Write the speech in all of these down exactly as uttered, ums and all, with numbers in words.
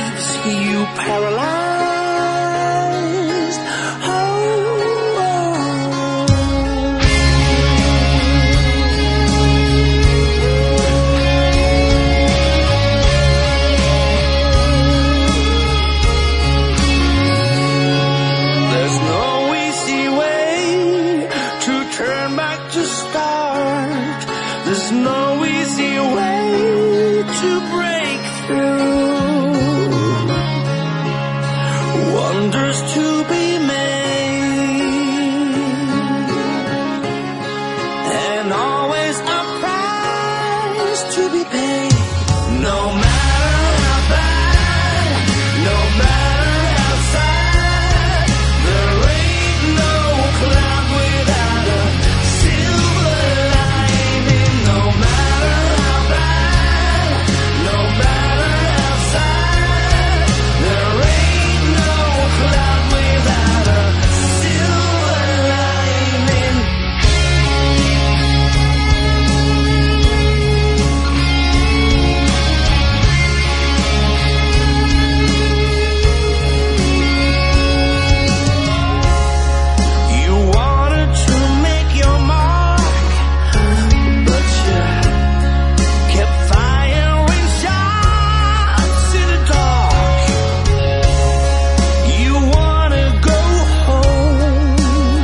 leaves you paralyzed. Oh, oh. There's no easy way to turn back to start. There's no easy way to break through. Wonders to be made, and always a price to be paid. No matter how bad, no matter how sad, there ain't no cloud without a silver lining. No matter how bad, no matter how sad, there ain't no cloud without a silver lining. You wanted to make your mark, but you kept firing shots in the dark. You wanna go home,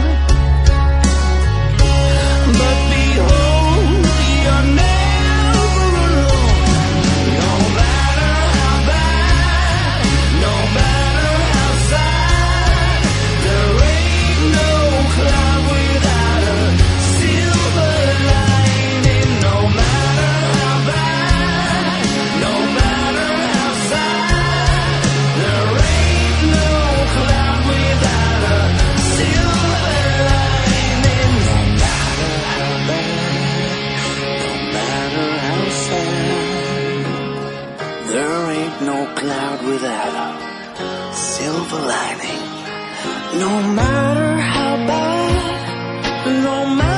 but behold, you're never alone. No matter how bad, no matter how sad, there ain't no cloud without a silver lining. No matter how bad, no matter how sad, there ain't no cloud without a silver lining. No matter how bad, no matter how sad, there ain't no cloud without a silver lining. No matter how bad, no matter